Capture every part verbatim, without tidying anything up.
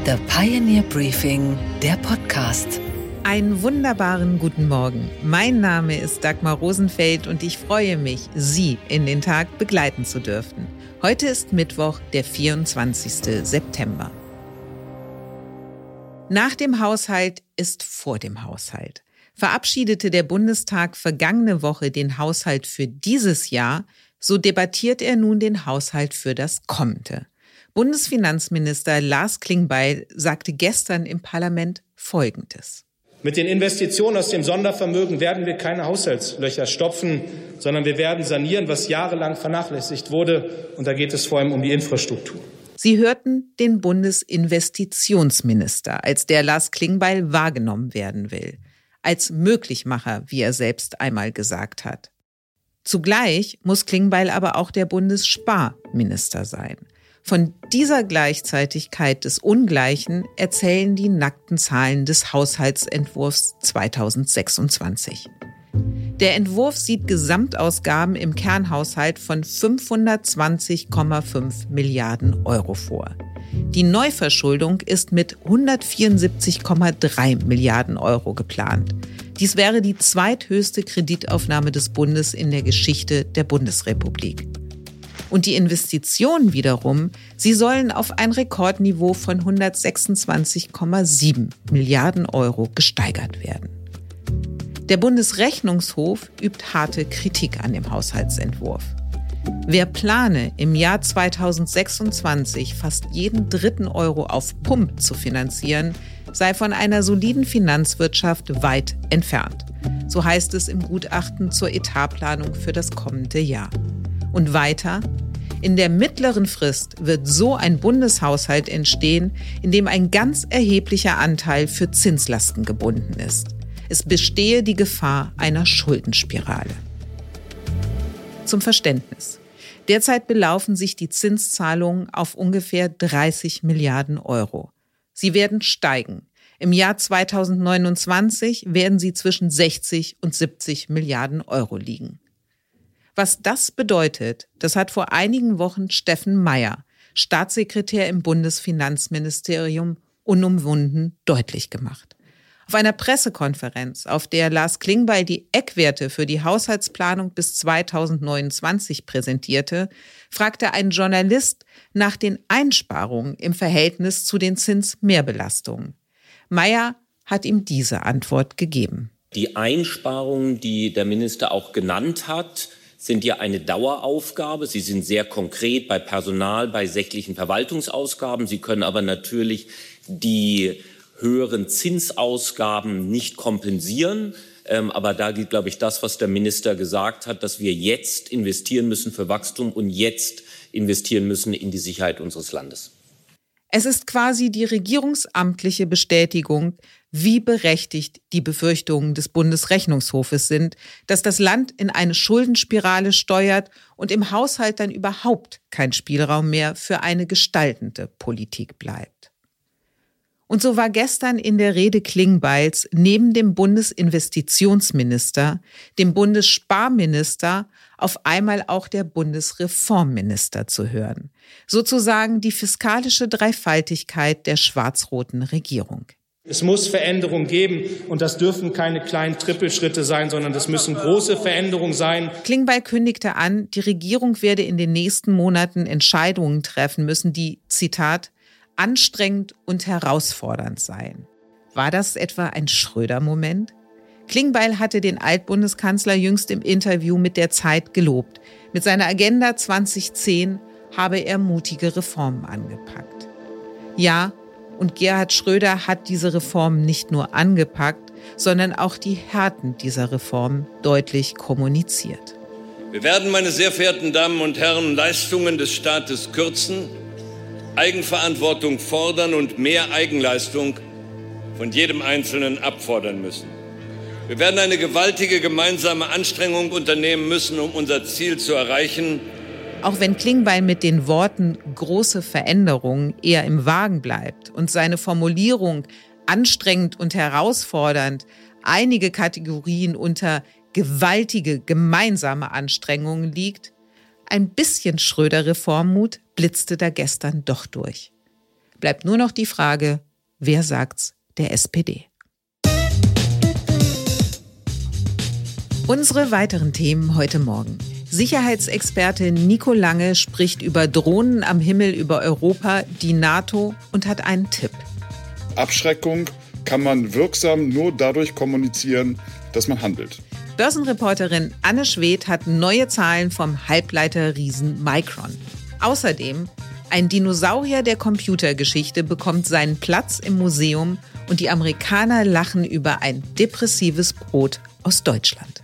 The Pioneer Briefing, der Podcast. Einen wunderbaren guten Morgen. Mein Name ist Dagmar Rosenfeld und ich freue mich, Sie in den Tag begleiten zu dürfen. Heute ist Mittwoch, der vierundzwanzigster September. Nach dem Haushalt ist vor dem Haushalt. Verabschiedete der Bundestag vergangene Woche den Haushalt für dieses Jahr, so debattiert er nun den Haushalt für das kommende. Bundesfinanzminister Lars Klingbeil sagte gestern im Parlament Folgendes. Mit den Investitionen aus dem Sondervermögen werden wir keine Haushaltslöcher stopfen, sondern wir werden sanieren, was jahrelang vernachlässigt wurde. Und da geht es vor allem um die Infrastruktur. Sie hörten den Bundesinvestitionsminister, als der Lars Klingbeil wahrgenommen werden will. Als Möglichmacher, wie er selbst einmal gesagt hat. Zugleich muss Klingbeil aber auch der Bundessparminister sein. Von dieser Gleichzeitigkeit des Ungleichen erzählen die nackten Zahlen des Haushaltsentwurfs zweitausendsechsundzwanzig. Der Entwurf sieht Gesamtausgaben im Kernhaushalt von fünfhundertzwanzig Komma fünf Milliarden Euro vor. Die Neuverschuldung ist mit hundertvierundsiebzig Komma drei Milliarden Euro geplant. Dies wäre die zweithöchste Kreditaufnahme des Bundes in der Geschichte der Bundesrepublik. Und die Investitionen wiederum, sie sollen auf ein Rekordniveau von hundertsechsundzwanzig Komma sieben Milliarden Euro gesteigert werden. Der Bundesrechnungshof übt harte Kritik an dem Haushaltsentwurf. Wer plane, im Jahr zweitausendsechsundzwanzig fast jeden dritten Euro auf Pump zu finanzieren, sei von einer soliden Finanzwirtschaft weit entfernt. So heißt es im Gutachten zur Etatplanung für das kommende Jahr. Und weiter, in der mittleren Frist wird so ein Bundeshaushalt entstehen, in dem ein ganz erheblicher Anteil für Zinslasten gebunden ist. Es bestehe die Gefahr einer Schuldenspirale. Zum Verständnis. Derzeit belaufen sich die Zinszahlungen auf ungefähr dreißig Milliarden Euro. Sie werden steigen. Im Jahr zweitausendneunundzwanzig werden sie zwischen sechzig und siebzig Milliarden Euro liegen. Was das bedeutet, das hat vor einigen Wochen Steffen Mayer, Staatssekretär im Bundesfinanzministerium, unumwunden deutlich gemacht. Auf einer Pressekonferenz, auf der Lars Klingbeil die Eckwerte für die Haushaltsplanung bis zweitausendneunundzwanzig präsentierte, fragte ein Journalist nach den Einsparungen im Verhältnis zu den Zinsmehrbelastungen. Mayer hat ihm diese Antwort gegeben. Die Einsparungen, die der Minister auch genannt hat, sind ja eine Daueraufgabe. Sie sind sehr konkret bei Personal, bei sächlichen Verwaltungsausgaben. Sie können aber natürlich die höheren Zinsausgaben nicht kompensieren. Ähm, aber da gilt, glaube ich, das, was der Minister gesagt hat, dass wir jetzt investieren müssen für Wachstum und jetzt investieren müssen in die Sicherheit unseres Landes. Es ist quasi die regierungsamtliche Bestätigung, wie berechtigt die Befürchtungen des Bundesrechnungshofes sind, dass das Land in eine Schuldenspirale steuert und im Haushalt dann überhaupt kein Spielraum mehr für eine gestaltende Politik bleibt. Und so war gestern in der Rede Klingbeils neben dem Bundesinvestitionsminister, dem Bundessparminister, auf einmal auch der Bundesreformminister zu hören. Sozusagen die fiskalische Dreifaltigkeit der schwarz-roten Regierung. Es muss Veränderungen geben und das dürfen keine kleinen Trippelschritte sein, sondern das müssen große Veränderungen sein. Klingbeil kündigte an, die Regierung werde in den nächsten Monaten Entscheidungen treffen müssen, die, Zitat, anstrengend und herausfordernd seien. War das etwa ein Schröder-Moment? Klingbeil hatte den Altbundeskanzler jüngst im Interview mit der Zeit gelobt. Mit seiner Agenda zweitausendzehn habe er mutige Reformen angepackt. Ja, und Gerhard Schröder hat diese Reformen nicht nur angepackt, sondern auch die Härten dieser Reformen deutlich kommuniziert. Wir werden, meine sehr verehrten Damen und Herren, Leistungen des Staates kürzen, Eigenverantwortung fordern und mehr Eigenleistung von jedem Einzelnen abfordern müssen. Wir werden eine gewaltige gemeinsame Anstrengung unternehmen müssen, um unser Ziel zu erreichen. Auch wenn Klingbeil mit den Worten große Veränderungen eher im Wagen bleibt und seine Formulierung anstrengend und herausfordernd einige Kategorien unter gewaltige gemeinsame Anstrengungen liegt, ein bisschen Schröder-Reformmut blitzte da gestern doch durch. Bleibt nur noch die Frage, wer sagt's der S P D? Unsere weiteren Themen heute Morgen. Sicherheitsexperte Nico Lange spricht über Drohnen am Himmel über Europa, die NATO und hat einen Tipp. Abschreckung kann man wirksam nur dadurch kommunizieren, dass man handelt. Börsenreporterin Anne Schwedt hat neue Zahlen vom Halbleiterriesen Micron. Außerdem, ein Dinosaurier der Computergeschichte bekommt seinen Platz im Museum und die Amerikaner lachen über ein depressives Brot aus Deutschland.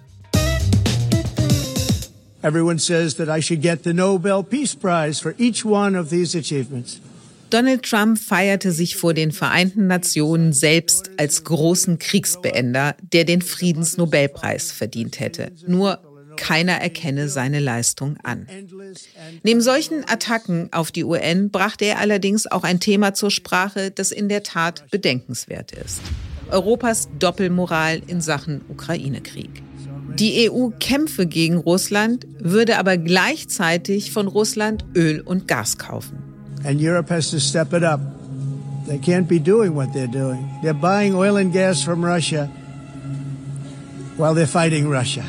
Everyone says that I should get the Nobel Peace Prize for each one of these achievements. Donald Trump feierte sich vor den Vereinten Nationen selbst als großen Kriegsbeender, der den Friedensnobelpreis verdient hätte. Nur keiner erkenne seine Leistung an. Neben solchen Attacken auf die U N brachte er allerdings auch ein Thema zur Sprache, das in der Tat bedenkenswert ist. Europas Doppelmoral in Sachen Ukraine-Krieg. Die E U kämpfe gegen Russland, würde aber gleichzeitig von Russland Öl und Gas kaufen. And Europe has to step it up. They can't be doing what they're doing. They're buying oil and gas from Russia while they're fighting Russia.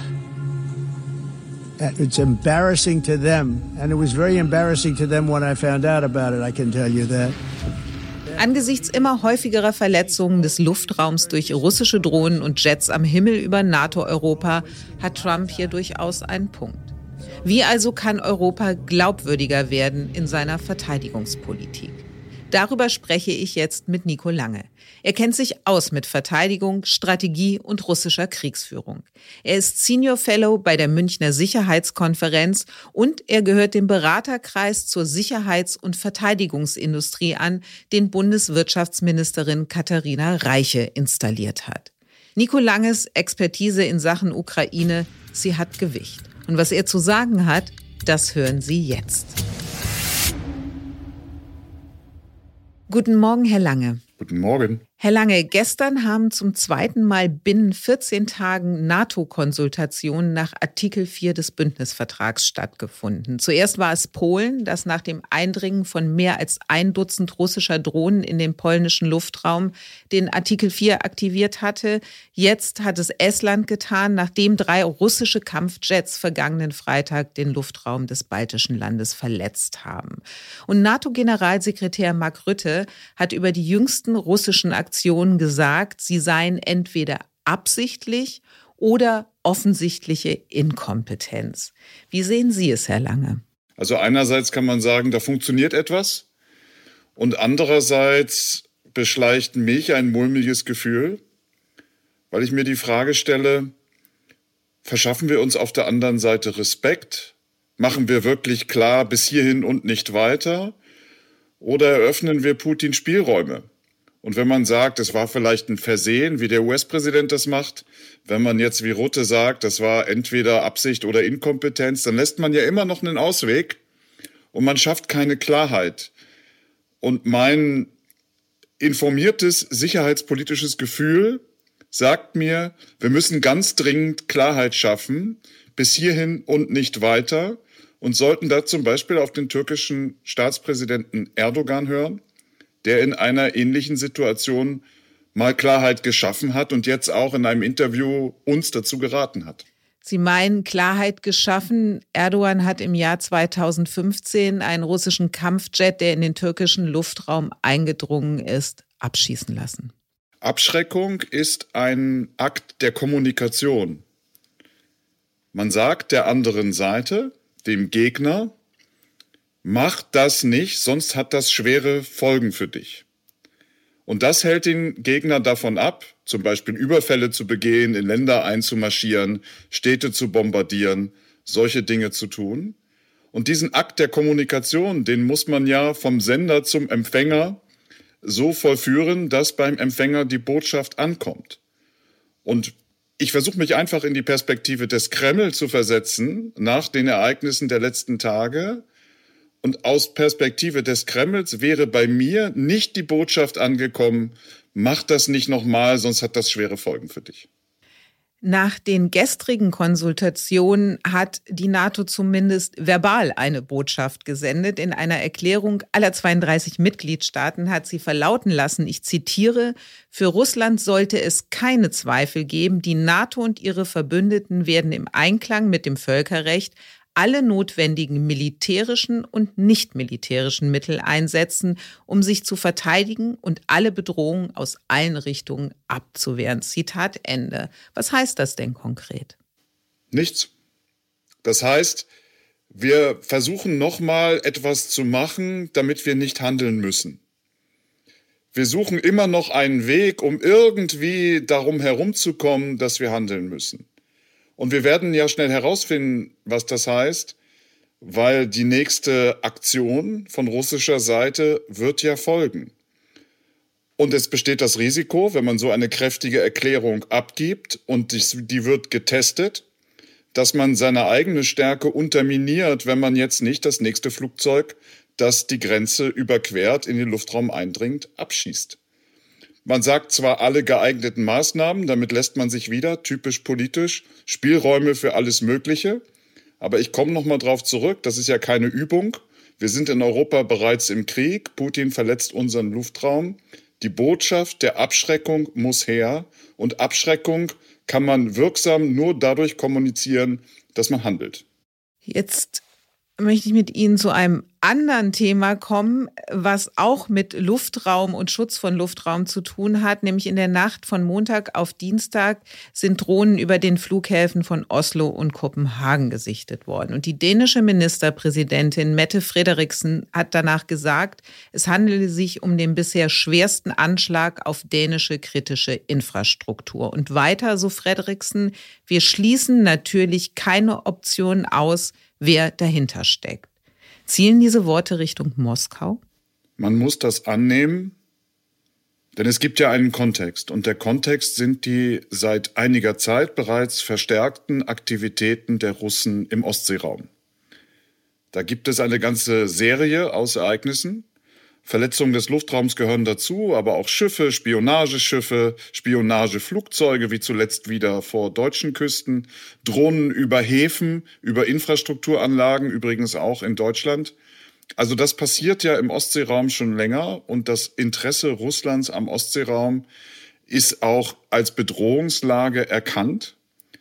It's embarrassing to them, and it was very embarrassing to them when I found out about it, I can tell you that. Angesichts immer häufigerer Verletzungen des Luftraums durch russische Drohnen und Jets am Himmel über NATO-Europa hat Trump hier durchaus einen Punkt. Wie also kann Europa glaubwürdiger werden in seiner Verteidigungspolitik? Darüber spreche ich jetzt mit Nico Lange. Er kennt sich aus mit Verteidigung, Strategie und russischer Kriegsführung. Er ist Senior Fellow bei der Münchner Sicherheitskonferenz und er gehört dem Beraterkreis zur Sicherheits- und Verteidigungsindustrie an, den Bundeswirtschaftsministerin Katharina Reiche installiert hat. Nico Langes Expertise in Sachen Ukraine, sie hat Gewicht. Und was er zu sagen hat, das hören Sie jetzt. Guten Morgen, Herr Lange. Guten Morgen. Herr Lange, gestern haben zum zweiten Mal binnen vierzehn Tagen NATO-Konsultationen nach Artikel vier des Bündnisvertrags stattgefunden. Zuerst war es Polen, das nach dem Eindringen von mehr als ein Dutzend russischer Drohnen in den polnischen Luftraum den Artikel vier aktiviert hatte. Jetzt hat es Estland getan, nachdem drei russische Kampfjets vergangenen Freitag den Luftraum des baltischen Landes verletzt haben. Und NATO-Generalsekretär Mark Rutte hat über die jüngsten russischen Aktionen gesagt, sie seien entweder absichtlich oder offensichtliche Inkompetenz. Wie sehen Sie es, Herr Lange? Also einerseits kann man sagen, da funktioniert etwas und andererseits beschleicht mich ein mulmiges Gefühl, weil ich mir die Frage stelle, verschaffen wir uns auf der anderen Seite Respekt? Machen wir wirklich klar, bis hierhin und nicht weiter? Oder eröffnen wir Putin Spielräume? Und wenn man sagt, es war vielleicht ein Versehen, wie der U S-Präsident das macht, wenn man jetzt wie Rutte sagt, das war entweder Absicht oder Inkompetenz, dann lässt man ja immer noch einen Ausweg und man schafft keine Klarheit. Und mein informiertes sicherheitspolitisches Gefühl sagt mir, wir müssen ganz dringend Klarheit schaffen, bis hierhin und nicht weiter, und sollten da zum Beispiel auf den türkischen Staatspräsidenten Erdogan hören, der in einer ähnlichen Situation mal Klarheit geschaffen hat und jetzt auch in einem Interview uns dazu geraten hat. Sie meinen Klarheit geschaffen. Erdogan hat im Jahr zweitausendfünfzehn einen russischen Kampfjet, der in den türkischen Luftraum eingedrungen ist, abschießen lassen. Abschreckung ist ein Akt der Kommunikation. Man sagt der anderen Seite, dem Gegner, mach das nicht, sonst hat das schwere Folgen für dich. Und das hält den Gegner davon ab, zum Beispiel Überfälle zu begehen, in Länder einzumarschieren, Städte zu bombardieren, solche Dinge zu tun. Und diesen Akt der Kommunikation, den muss man ja vom Sender zum Empfänger so vollführen, dass beim Empfänger die Botschaft ankommt. Und ich versuche mich einfach in die Perspektive des Kreml zu versetzen, nach den Ereignissen der letzten Tage. Und aus Perspektive des Kremls wäre bei mir nicht die Botschaft angekommen, mach das nicht nochmal, sonst hat das schwere Folgen für dich. Nach den gestrigen Konsultationen hat die NATO zumindest verbal eine Botschaft gesendet. In einer Erklärung aller zweiunddreißig Mitgliedstaaten hat sie verlauten lassen, ich zitiere, für Russland sollte es keine Zweifel geben, die NATO und ihre Verbündeten werden im Einklang mit dem Völkerrecht alle notwendigen militärischen und nicht militärischen Mittel einsetzen, um sich zu verteidigen und alle Bedrohungen aus allen Richtungen abzuwehren. Zitat Ende. Was heißt das denn konkret? Nichts. Das heißt, wir versuchen nochmal etwas zu machen, damit wir nicht handeln müssen. Wir suchen immer noch einen Weg, um irgendwie darum herumzukommen, dass wir handeln müssen. Und wir werden ja schnell herausfinden, was das heißt, weil die nächste Aktion von russischer Seite wird ja folgen. Und es besteht das Risiko, wenn man so eine kräftige Erklärung abgibt und die wird getestet, dass man seine eigene Stärke unterminiert, wenn man jetzt nicht das nächste Flugzeug, das die Grenze überquert, in den Luftraum eindringt, abschießt. Man sagt zwar alle geeigneten Maßnahmen, damit lässt man sich wieder, typisch politisch, Spielräume für alles Mögliche. Aber ich komme noch mal drauf zurück, das ist ja keine Übung. Wir sind in Europa bereits im Krieg. Putin verletzt unseren Luftraum. Die Botschaft der Abschreckung muss her. Und Abschreckung kann man wirksam nur dadurch kommunizieren, dass man handelt. Jetzt möchte ich mit Ihnen zu einem anderen Thema kommen, was auch mit Luftraum und Schutz von Luftraum zu tun hat. Nämlich in der Nacht von Montag auf Dienstag sind Drohnen über den Flughäfen von Oslo und Kopenhagen gesichtet worden. Und die dänische Ministerpräsidentin Mette Frederiksen hat danach gesagt, es handele sich um den bisher schwersten Anschlag auf dänische kritische Infrastruktur. Und weiter, so Frederiksen, wir schließen natürlich keine Option aus, wer dahinter steckt. Zielen diese Worte Richtung Moskau? Man muss das annehmen, denn es gibt ja einen Kontext. Und der Kontext sind die seit einiger Zeit bereits verstärkten Aktivitäten der Russen im Ostseeraum. Da gibt es eine ganze Serie aus Ereignissen. Verletzungen des Luftraums gehören dazu, aber auch Schiffe, Spionageschiffe, Spionageflugzeuge, wie zuletzt wieder vor deutschen Küsten, Drohnen über Häfen, über Infrastrukturanlagen, übrigens auch in Deutschland. Also das passiert ja im Ostseeraum schon länger und das Interesse Russlands am Ostseeraum ist auch als Bedrohungslage erkannt.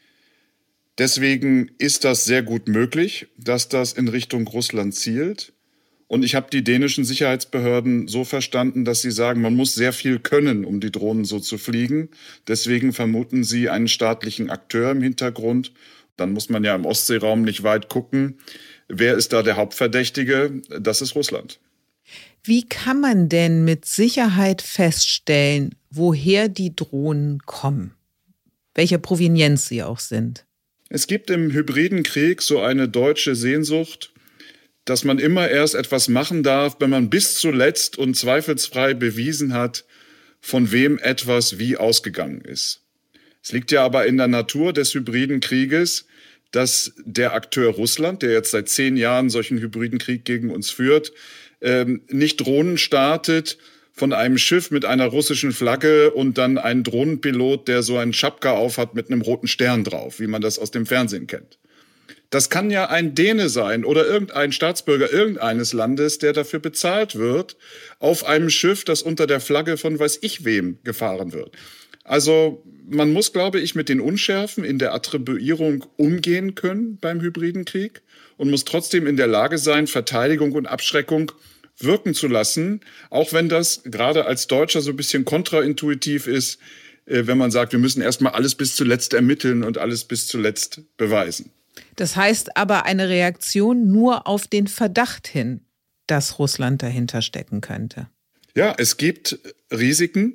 Deswegen ist das sehr gut möglich, dass das in Richtung Russland zielt. Und ich habe die dänischen Sicherheitsbehörden so verstanden, dass sie sagen, man muss sehr viel können, um die Drohnen so zu fliegen. Deswegen vermuten sie einen staatlichen Akteur im Hintergrund. Dann muss man ja im Ostseeraum nicht weit gucken. Wer ist da der Hauptverdächtige? Das ist Russland. Wie kann man denn mit Sicherheit feststellen, woher die Drohnen kommen? Welcher Provenienz sie auch sind? Es gibt im hybriden Krieg so eine deutsche Sehnsucht, dass man immer erst etwas machen darf, wenn man bis zuletzt und zweifelsfrei bewiesen hat, von wem etwas wie ausgegangen ist. Es liegt ja aber in der Natur des hybriden Krieges, dass der Akteur Russland, der jetzt seit zehn Jahren solchen hybriden Krieg gegen uns führt, nicht Drohnen startet von einem Schiff mit einer russischen Flagge und dann einen Drohnenpilot, der so einen Schapka aufhat mit einem roten Stern drauf, wie man das aus dem Fernsehen kennt. Das kann ja ein Däne sein oder irgendein Staatsbürger irgendeines Landes, der dafür bezahlt wird, auf einem Schiff, das unter der Flagge von weiß ich wem gefahren wird. Also man muss, glaube ich, mit den Unschärfen in der Attribuierung umgehen können beim hybriden Krieg und muss trotzdem in der Lage sein, Verteidigung und Abschreckung wirken zu lassen, auch wenn das gerade als Deutscher so ein bisschen kontraintuitiv ist, wenn man sagt, wir müssen erstmal alles bis zuletzt ermitteln und alles bis zuletzt beweisen. Das heißt aber eine Reaktion nur auf den Verdacht hin, dass Russland dahinter stecken könnte. Ja, es gibt Risiken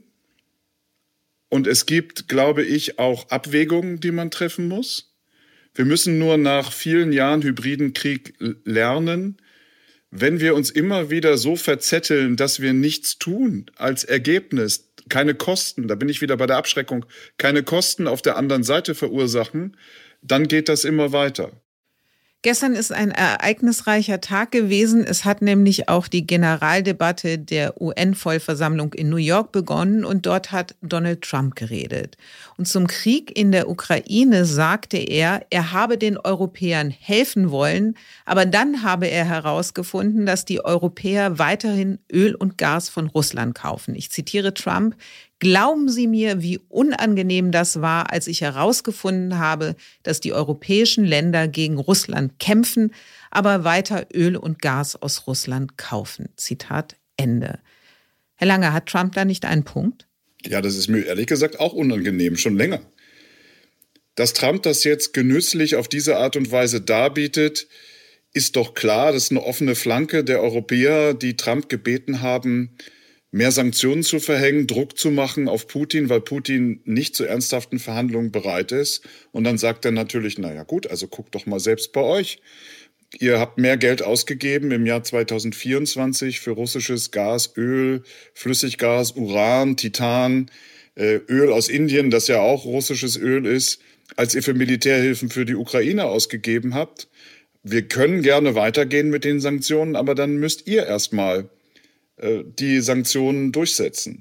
und es gibt, glaube ich, auch Abwägungen, die man treffen muss. Wir müssen nur nach vielen Jahren hybriden Krieg lernen, wenn wir uns immer wieder so verzetteln, dass wir nichts tun als Ergebnis, keine Kosten, da bin ich wieder bei der Abschreckung, keine Kosten auf der anderen Seite verursachen, dann geht das immer weiter. Gestern ist ein ereignisreicher Tag gewesen. Es hat nämlich auch die Generaldebatte der U N-Vollversammlung in New York begonnen und dort hat Donald Trump geredet. Und zum Krieg in der Ukraine sagte er, er habe den Europäern helfen wollen, aber dann habe er herausgefunden, dass die Europäer weiterhin Öl und Gas von Russland kaufen. Ich zitiere Trump: Glauben Sie mir, wie unangenehm das war, als ich herausgefunden habe, dass die europäischen Länder gegen Russland kämpfen, aber weiter Öl und Gas aus Russland kaufen. Zitat Ende. Herr Lange, hat Trump da nicht einen Punkt? Ja, das ist mir ehrlich gesagt auch unangenehm, schon länger. Dass Trump das jetzt genüsslich auf diese Art und Weise darbietet, ist doch klar. Das ist eine offene Flanke der Europäer, die Trump gebeten haben, mehr Sanktionen zu verhängen, Druck zu machen auf Putin, weil Putin nicht zu ernsthaften Verhandlungen bereit ist. Und dann sagt er natürlich, naja gut, also guckt doch mal selbst bei euch. Ihr habt mehr Geld ausgegeben im Jahr zweitausendvierundzwanzig für russisches Gas, Öl, Flüssiggas, Uran, Titan, äh, Öl aus Indien, das ja auch russisches Öl ist, als ihr für Militärhilfen für die Ukraine ausgegeben habt. Wir können gerne weitergehen mit den Sanktionen, aber dann müsst ihr erstmal die Sanktionen durchsetzen.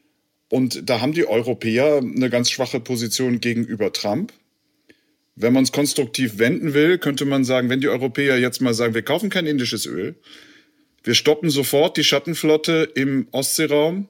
Und da haben die Europäer eine ganz schwache Position gegenüber Trump. Wenn man es konstruktiv wenden will, könnte man sagen, wenn die Europäer jetzt mal sagen, wir kaufen kein indisches Öl, wir stoppen sofort die Schattenflotte im Ostseeraum,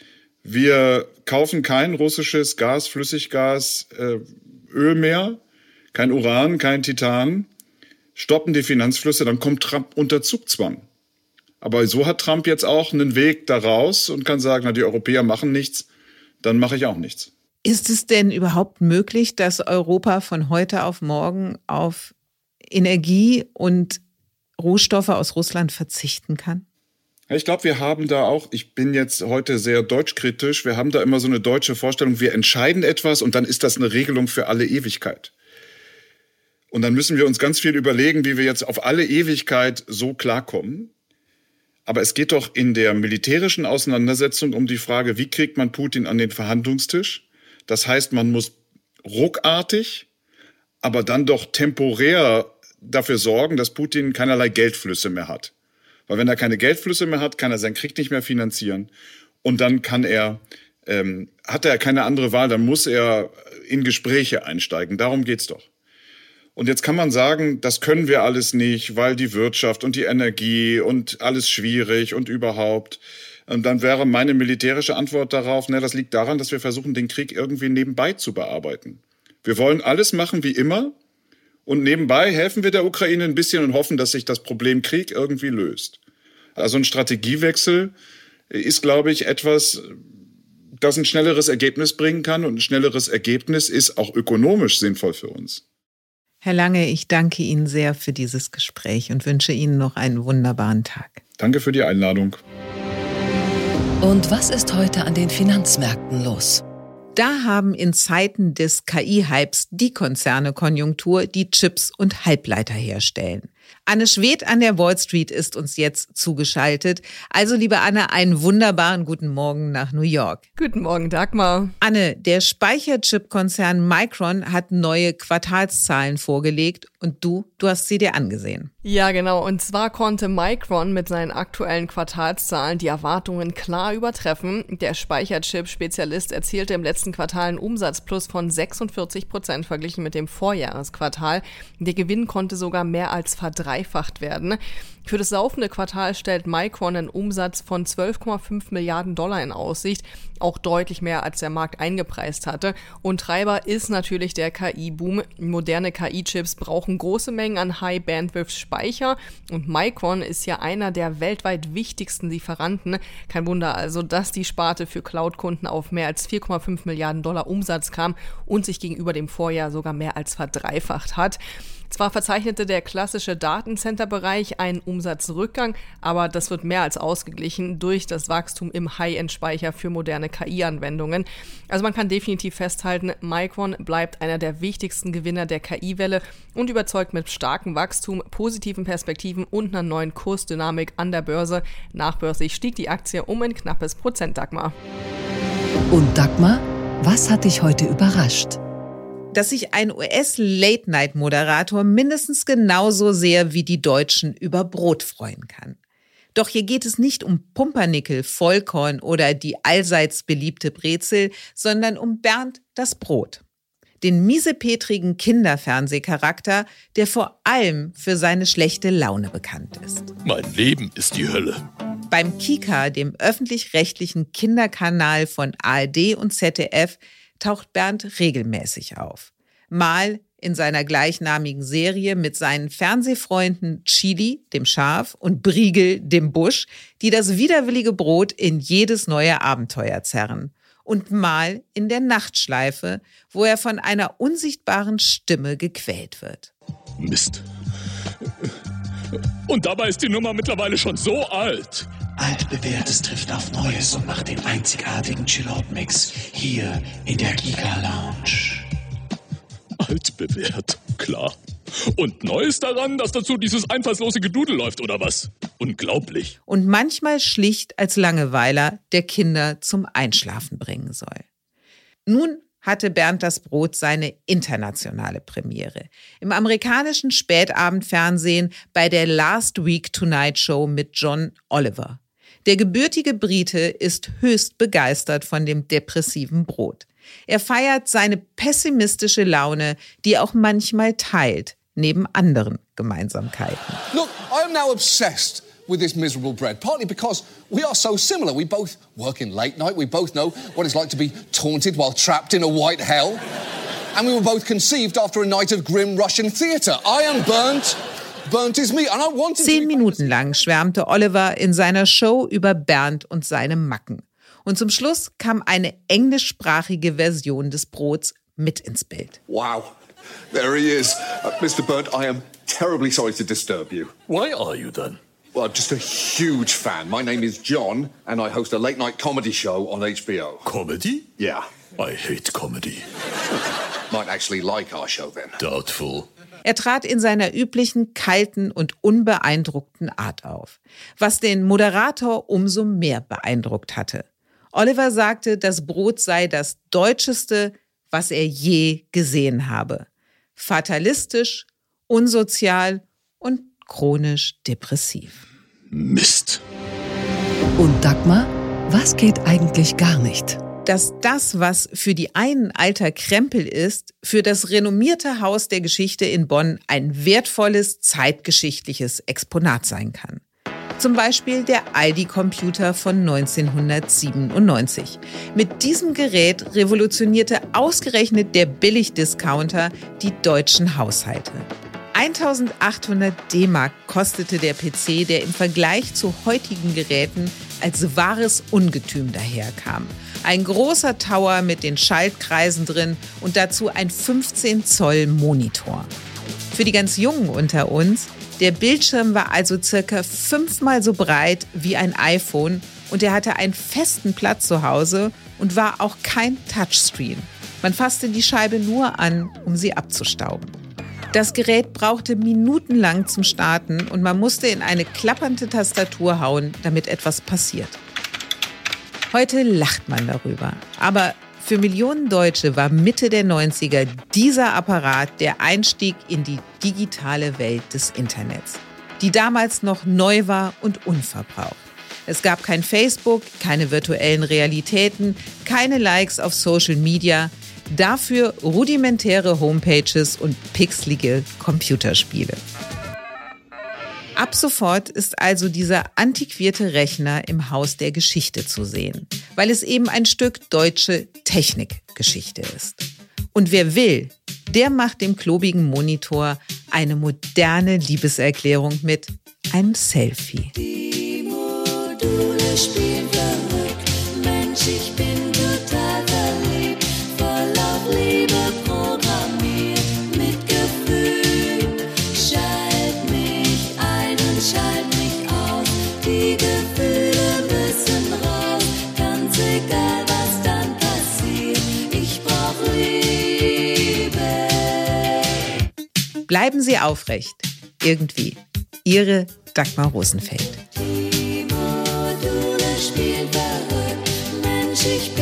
wir kaufen kein russisches Gas, Flüssiggas, äh, Öl mehr, kein Uran, kein Titan, stoppen die Finanzflüsse, dann kommt Trump unter Zugzwang. Aber so hat Trump jetzt auch einen Weg da raus und kann sagen, na, die Europäer machen nichts, dann mache ich auch nichts. Ist es denn überhaupt möglich, dass Europa von heute auf morgen auf Energie und Rohstoffe aus Russland verzichten kann? Ich glaube, wir haben da auch, ich bin jetzt heute sehr deutschkritisch, wir haben da immer so eine deutsche Vorstellung, wir entscheiden etwas und dann ist das eine Regelung für alle Ewigkeit. Und dann müssen wir uns ganz viel überlegen, wie wir jetzt auf alle Ewigkeit so klarkommen. Aber es geht doch in der militärischen Auseinandersetzung um die Frage, wie kriegt man Putin an den Verhandlungstisch? Das heißt, man muss ruckartig, aber dann doch temporär dafür sorgen, dass Putin keinerlei Geldflüsse mehr hat. Weil wenn er keine Geldflüsse mehr hat, kann er seinen Krieg nicht mehr finanzieren. Und dann kann er, ähm, hat er keine andere Wahl, dann muss er in Gespräche einsteigen. Darum geht's doch. Und jetzt kann man sagen, das können wir alles nicht, weil die Wirtschaft und die Energie und alles schwierig und überhaupt. Und dann wäre meine militärische Antwort darauf, ne, das liegt daran, dass wir versuchen, den Krieg irgendwie nebenbei zu bearbeiten. Wir wollen alles machen wie immer und nebenbei helfen wir der Ukraine ein bisschen und hoffen, dass sich das Problem Krieg irgendwie löst. Also ein Strategiewechsel ist, glaube ich, etwas, das ein schnelleres Ergebnis bringen kann. Und ein schnelleres Ergebnis ist auch ökonomisch sinnvoll für uns. Herr Lange, ich danke Ihnen sehr für dieses Gespräch und wünsche Ihnen noch einen wunderbaren Tag. Danke für die Einladung. Und was ist heute an den Finanzmärkten los? Da haben in Zeiten des K I-Hypes die Konzerne Konjunktur, die Chips und Halbleiter herstellen. Anne Schwedt an der Wall Street ist uns jetzt zugeschaltet. Also, liebe Anne, einen wunderbaren guten Morgen nach New York. Guten Morgen, Dagmar. Anne, der Speicherchip-Konzern Micron hat neue Quartalszahlen vorgelegt und du, du hast sie dir angesehen. Ja, genau. Und zwar konnte Micron mit seinen aktuellen Quartalszahlen die Erwartungen klar übertreffen. Der Speicherchip-Spezialist erzielte im letzten Quartal einen Umsatzplus von sechsundvierzig Prozent verglichen mit dem Vorjahresquartal. Der Gewinn konnte sogar mehr als verdreifacht werden. Für das laufende Quartal stellt Micron einen Umsatz von zwölf Komma fünf Milliarden Dollar in Aussicht, auch deutlich mehr als der Markt eingepreist hatte. Und Treiber ist natürlich der K I-Boom. Moderne K I-Chips brauchen große Mengen an High-Bandwidth-Speicher und Micron ist ja einer der weltweit wichtigsten Lieferanten. Kein Wunder also, dass die Sparte für Cloud-Kunden auf mehr als vier Komma fünf Milliarden Dollar Umsatz kam und sich gegenüber dem Vorjahr sogar mehr als verdreifacht hat. Zwar verzeichnete der klassische Datencenter-Bereich einen Umsatzrückgang, aber das wird mehr als ausgeglichen durch das Wachstum im High-End-Speicher für moderne K I-Anwendungen. Also man kann definitiv festhalten, Micron bleibt einer der wichtigsten Gewinner der K I-Welle und überzeugt mit starkem Wachstum, positiven Perspektiven und einer neuen Kursdynamik an der Börse. Nachbörslich stieg die Aktie um ein knappes Prozent, Dagmar. Und Dagmar, was hat dich heute überrascht? dass sich ein U S-Late-Night-Moderator mindestens genauso sehr wie die Deutschen über Brot freuen kann. Doch hier geht es nicht um Pumpernickel, Vollkorn oder die allseits beliebte Brezel, sondern um Bernd das Brot. Den miesepetrigen Kinderfernsehcharakter, der vor allem für seine schlechte Laune bekannt ist. Mein Leben ist die Hölle. Beim Kika, dem öffentlich-rechtlichen Kinderkanal von A R D und Z D F, taucht Bernd regelmäßig auf. Mal in seiner gleichnamigen Serie mit seinen Fernsehfreunden Chili, dem Schaf, und Briegel, dem Busch, die das widerwillige Brot in jedes neue Abenteuer zerren. Und mal in der Nachtschleife, wo er von einer unsichtbaren Stimme gequält wird. Mist. Und dabei ist die Nummer mittlerweile schon so alt. Altbewährtes trifft auf Neues und macht den einzigartigen Chill-Out-Mix hier in der Kika Lounge. Altbewährt, klar. Und Neues daran, dass dazu dieses einfallslose Gedudel läuft, oder was? Unglaublich. Und manchmal schlicht als Langeweiler, der Kinder zum Einschlafen bringen soll. Nun hatte Bernd das Brot seine internationale Premiere. Im amerikanischen Spätabendfernsehen bei der Last Week Tonight Show mit John Oliver. Der gebürtige Brite ist höchst begeistert von dem depressiven Brot. Er feiert seine pessimistische Laune, die er auch manchmal teilt, neben anderen Gemeinsamkeiten. Look, I am now obsessed with this miserable bread, partly because we are so similar. We both work in late night, we both know what it's like to be taunted while trapped in a white hell. And we were both conceived after a night of grim Russian theatre. I am burnt, burnt is me. And I wanted Zehn Minuten lang schwärmte Oliver in seiner Show über Bernd und seine Macken. Und zum Schluss kam eine englischsprachige Version des Brots mit ins Bild. Wow, there he is. Uh, Mister Burnt, I am terribly sorry to disturb you. Why are you then? Well, I'm just a huge fan. My name is John, and I host a late-night comedy show on H B O. Comedy? Yeah. I hate comedy. Might actually like our show then. Doubtful. Er trat in seiner üblichen, kalten und unbeeindruckten Art auf, was den Moderator umso mehr beeindruckt hatte. Oliver sagte, das Brot sei das Deutscheste, was er je gesehen habe. Fatalistisch, unsozial und chronisch depressiv. Mist. Und Dagmar, was geht eigentlich gar nicht? Dass das, was für die einen alter Krempel ist, für das renommierte Haus der Geschichte in Bonn ein wertvolles zeitgeschichtliches Exponat sein kann. Zum Beispiel der Aldi-Computer von neunzehnhundertsiebenundneunzig. Mit diesem Gerät revolutionierte ausgerechnet der Billigdiscounter die deutschen Haushalte. eintausendachthundert D-Mark kostete der P C, der im Vergleich zu heutigen Geräten als wahres Ungetüm daherkam. Ein großer Tower mit den Schaltkreisen drin und dazu ein fünfzehn Zoll Monitor. Für die ganz Jungen unter uns: der Bildschirm war also circa fünfmal so breit wie ein iPhone und er hatte einen festen Platz zu Hause und war auch kein Touchscreen. Man fasste die Scheibe nur an, um sie abzustauben. Das Gerät brauchte minutenlang zum Starten und man musste in eine klappernde Tastatur hauen, damit etwas passiert. Heute lacht man darüber, aber für Millionen Deutsche war Mitte der neunziger dieser Apparat der Einstieg in die digitale Welt des Internets, die damals noch neu war und unverbraucht. Es gab kein Facebook, keine virtuellen Realitäten, keine Likes auf Social Media, dafür rudimentäre Homepages und pixelige Computerspiele. Ab sofort ist also dieser antiquierte Rechner im Haus der Geschichte zu sehen, weil es eben ein Stück deutsche Technikgeschichte ist. Und wer will, der macht dem klobigen Monitor eine moderne Liebeserklärung mit einem Selfie. Die Module spielen verrückt, Mensch, ich bin total verliebt, voll auf Liebe programmiert, mit Gefühl, schalt mich ein und schalt mich aus, die Gefühle müssen raus, ganz egal was dann passiert, ich brauch Liebe. Bleiben Sie aufrecht, irgendwie. Ihre Dagmar Rosenfeld. Die Module spielen verrückt, Mensch, ich bin